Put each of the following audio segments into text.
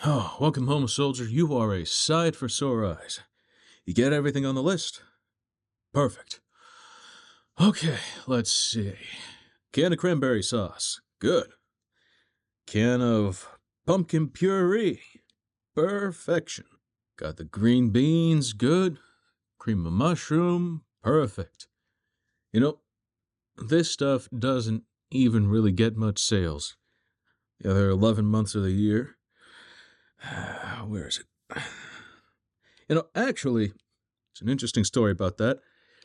Oh, welcome home, soldier. You are a sight for sore eyes. You get everything on the list? Perfect. Okay, let's see. Can of cranberry sauce. Good. Can of pumpkin puree. Perfection. Got the green beans. Good. Cream of mushroom. Perfect. You know, this stuff doesn't even really get much sales. The other 11 months of the year. Where is it? Actually, it's an interesting story about that.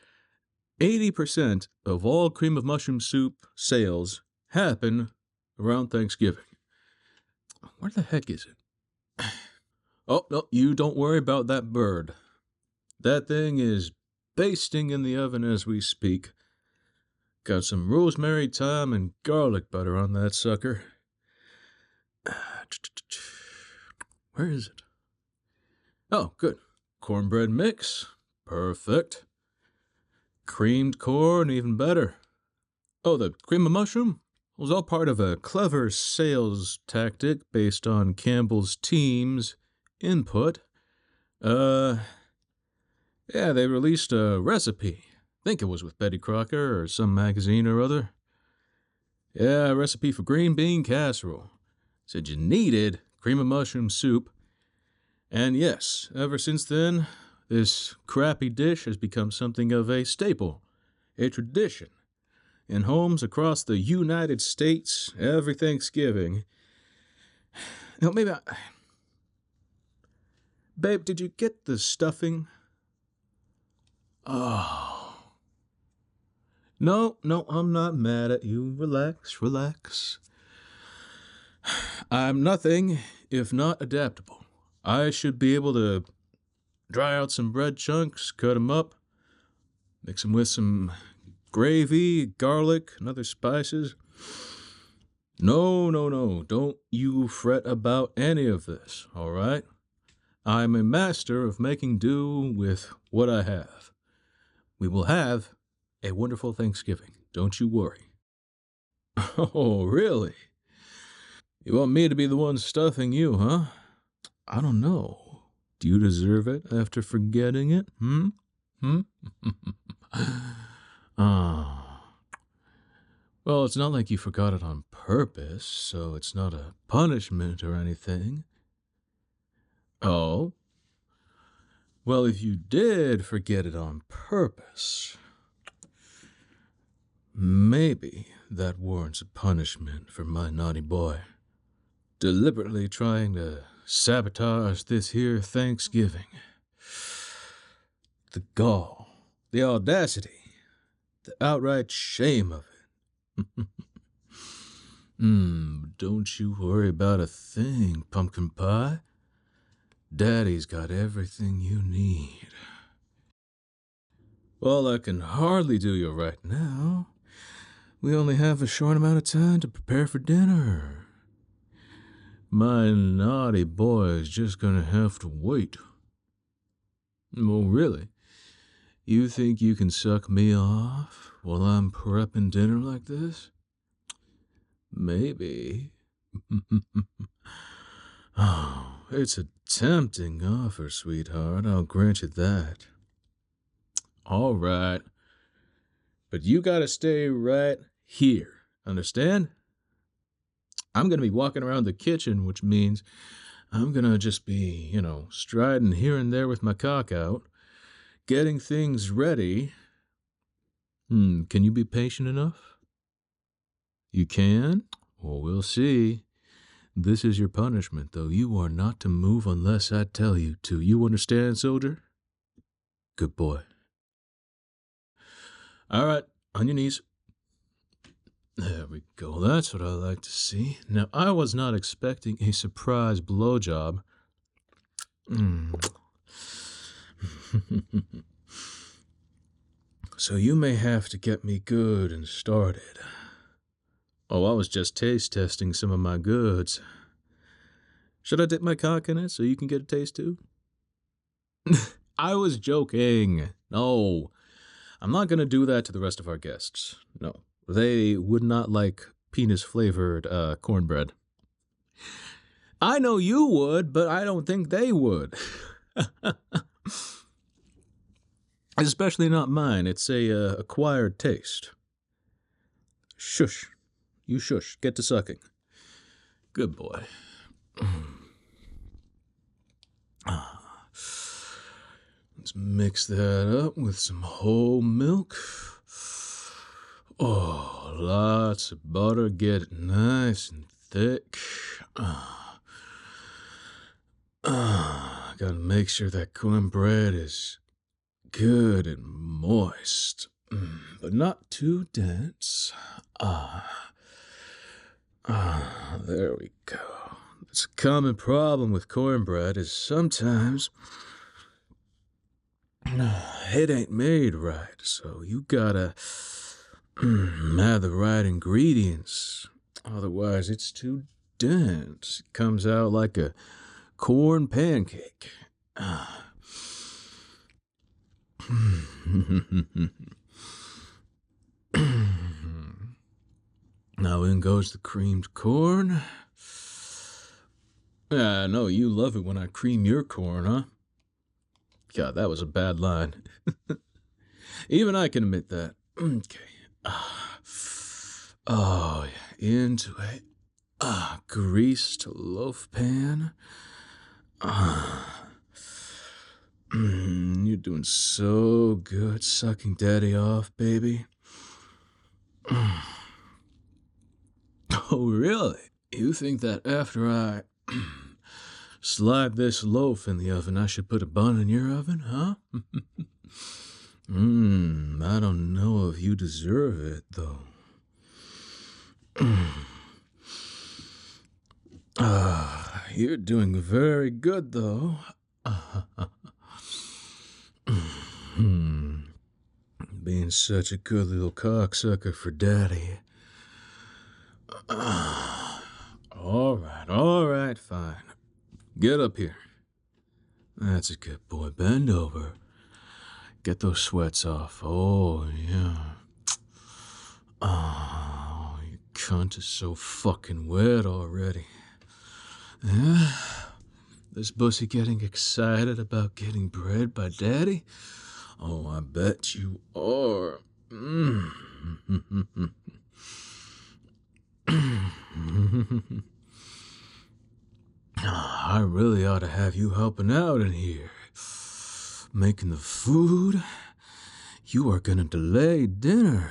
80% of all cream of mushroom soup sales happen around Thanksgiving. Where the heck is it? Oh, no, you don't worry about that bird. That thing is basting in the oven as we speak. Got some rosemary, thyme, and garlic butter on that sucker. Where is it? Oh, good. Cornbread mix. Perfect. Creamed corn, even better. Oh, the cream of mushroom was all part of a clever sales tactic based on Campbell's team's input. Yeah, they released a recipe. I think it was with Betty Crocker or some magazine or other. Yeah, a recipe for green bean casserole. Said you needed cream of mushroom soup. And yes, ever since then, this crappy dish has become something of a staple, a tradition. In homes across the United States, every Thanksgiving. Babe, did you get the stuffing? Oh. No, I'm not mad at you. Relax. I'm nothing if not adaptable. I should be able to dry out some bread chunks, cut them up, mix them with some gravy, garlic, and other spices. No. Don't you fret about any of this, all right? I'm a master of making do with what I have. We will have a wonderful Thanksgiving. Don't you worry. Oh, really? You want me to be the one stuffing you, huh? I don't know. Do you deserve it after forgetting it? Ah. Well, it's not like you forgot it on purpose, so it's not a punishment or anything. Oh? Well, if you did forget it on purpose, maybe that warrants a punishment for my naughty boy. Deliberately trying to sabotage this here Thanksgiving. The gall, the audacity, the outright shame of it. Don't you worry about a thing, pumpkin pie. Daddy's got everything you need. Well, I can hardly do you right now. We only have a short amount of time to prepare for dinner. My naughty boy is just gonna have to wait. Well, really? You think you can suck me off while I'm prepping dinner like this? Maybe. Oh, it's a tempting offer, sweetheart. I'll grant you that. All right. But you gotta stay right here. Understand? I'm gonna be walking around the kitchen, which means I'm gonna just be, striding here and there with my cock out, getting things ready. Can you be patient enough? You can? Well, we'll see. This is your punishment, though. You are not to move unless I tell you to. You understand, soldier? Good boy. All right, on your knees. There we go. That's what I like to see. Now, I was not expecting a surprise blowjob. So you may have to get me good and started. Oh, I was just taste testing some of my goods. Should I dip my cock in it so you can get a taste too? I was joking. No, I'm not going to do that to the rest of our guests. No, they would not like penis-flavored cornbread. I know you would, but I don't think they would. Especially not mine. It's a acquired taste. Shush. You shush. Get to sucking. Good boy. Let's mix that up with some whole milk. Oh, lots of butter. Get it nice and thick. Gotta make sure that cornbread is good and moist, but not too dense. There we go. It's a common problem with cornbread is sometimes it ain't made right, so you gotta have the right ingredients. Otherwise, it's too dense. It comes out like a corn pancake. Now in goes the creamed corn. I know you love it when I cream your corn, huh? God, that was a bad line. Even I can admit that. Okay. Oh, into a greased loaf pan. You're doing so good sucking daddy off, baby. Oh, really? You think that after I slide this loaf in the oven, I should put a bun in your oven, huh? I don't know if you deserve it, though. You're doing very good, though. Being such a good little cocksucker for daddy. All right, fine. Get up here. That's a good boy. Bend over. Get those sweats off. Oh, yeah. Oh, your cunt is so fucking wet already. Yeah? This pussy getting excited about getting bred by daddy? Oh, I bet you are. I really ought to have you helping out in here. Making the food. You are gonna delay dinner.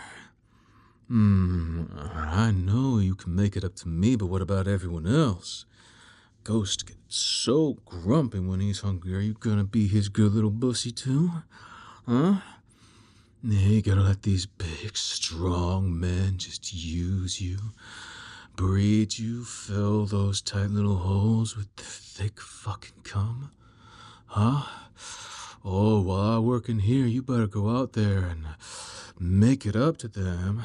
I know you can make it up to me, but what about everyone else? Ghost gets so grumpy when he's hungry. Are you gonna be his good little pussy too? Huh? Yeah, you gotta let these big, strong men just use you, breed you, fill those tight little holes with the thick fucking cum. Huh? Oh, while I work in here, you better go out there and make it up to them.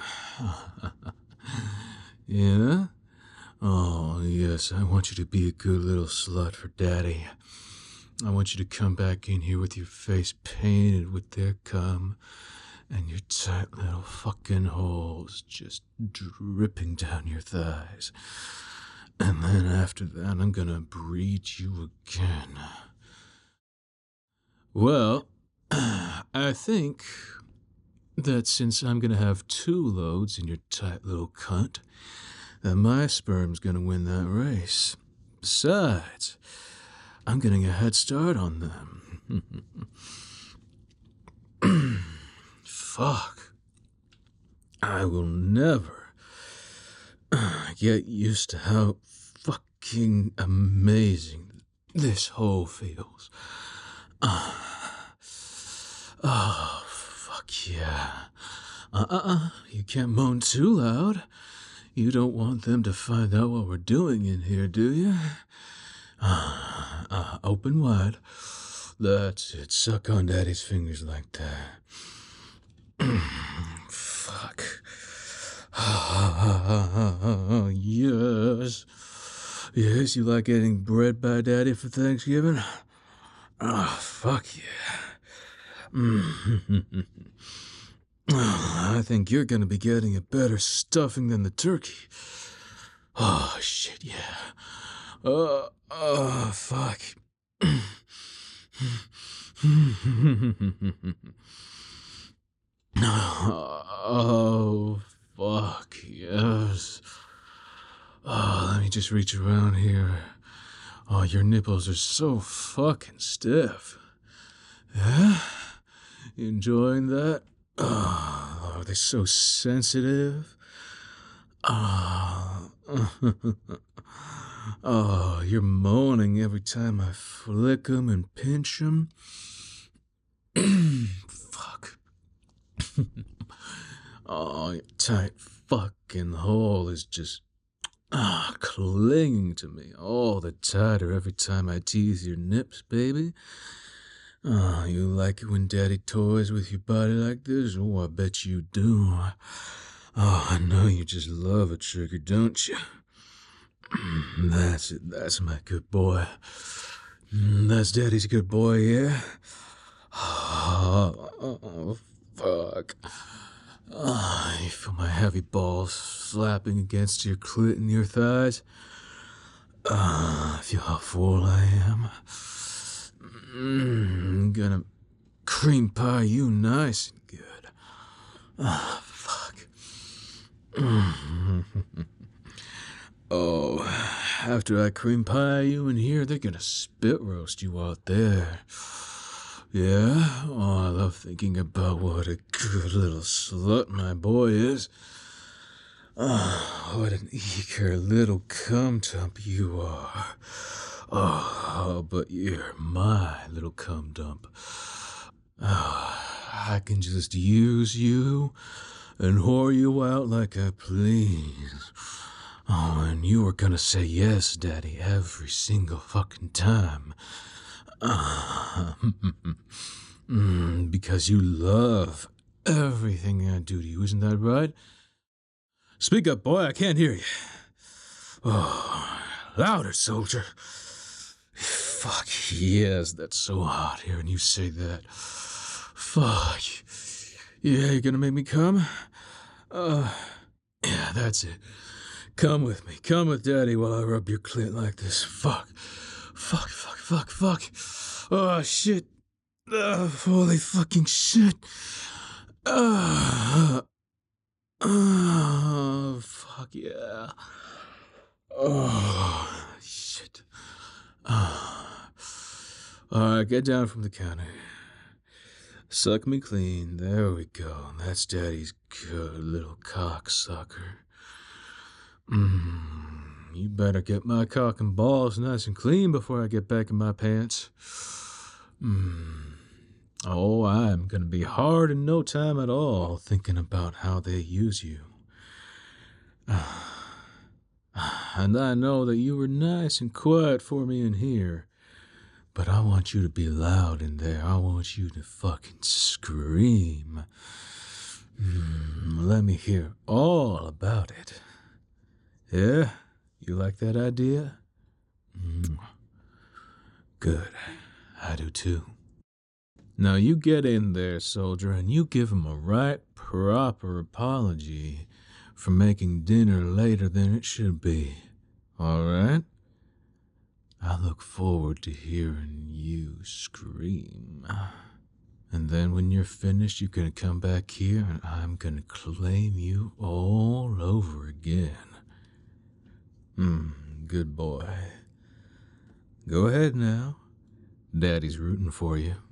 Yeah? Oh, yes, I want you to be a good little slut for daddy. I want you to come back in here with your face painted with their cum and your tight little fucking holes just dripping down your thighs. And then after that, I'm gonna breed you again. Well, I think that since I'm gonna have 2 loads in your tight little cunt, that my sperm's gonna win that race. Besides, I'm getting a head start on them. Fuck. I will never get used to how fucking amazing this hole feels. Oh, fuck yeah. You can't moan too loud. You don't want them to find out what we're doing in here, do you? Open wide. That's it. Suck on daddy's fingers like that. Fuck. Yes. Yes, you like getting bred by daddy for Thanksgiving? Oh, fuck yeah. I think you're gonna be getting a better stuffing than the turkey. Oh, shit, yeah. Fuck. Oh, fuck, yes. Oh, let me just reach around here. Oh, your nipples are so fucking stiff. Yeah? You enjoying that? Oh, are they so sensitive? Oh, oh, you're moaning every time I flick them and pinch them. Fuck. Oh, your tight fucking hole is just clinging to me all the tighter every time I tease your nips, baby. Oh, you like it when daddy toys with your body like this? Oh, I bet you do. Oh, I know you just love a trigger, don't you? That's it. That's my good boy. That's daddy's good boy, yeah? Oh, fuck. Oh, you feel my heavy balls slapping against your clit and your thighs? Feel how full I am? Gonna cream pie you nice and good. Fuck. Oh, after I cream pie you in here, they're gonna spit roast you out there. Yeah? Oh, I love thinking about what a good little slut my boy is. Oh, what an eager little cum-dump you are. Oh, but you're my little cum-dump. Oh, I can just use you and whore you out like I please. Oh, and you are gonna say yes, Daddy, every single fucking time. Because you love everything I do to you, isn't that right? Speak up, boy, I can't hear you. Oh, louder, soldier. Fuck, yes, that's so hot hearing you say that. Fuck. Yeah, you're gonna make me come? Yeah, that's it. Come with me. Come with Daddy while I rub your clit like this. Fuck. Fuck, fuck, fuck, fuck. Oh, shit. Holy fucking shit. Oh, fuck yeah. Oh, shit. Alright, get down from the counter. Suck me clean. There we go. That's Daddy's good little cocksucker. You better get my cock and balls nice and clean before I get back in my pants. Oh, I'm gonna be hard in no time at all thinking about how they use you. And I know that you were nice and quiet for me in here, but I want you to be loud in there. I want you to fucking scream. Let me hear all about it. Yeah? You like that idea? Good. I do too. Now you get in there, soldier, and you give him a right proper apology for making dinner later than it should be. All right? I look forward to hearing you scream. And then when you're finished, you're gonna come back here and I'm gonna claim you all over again. Good boy. Go ahead now. Daddy's rooting for you.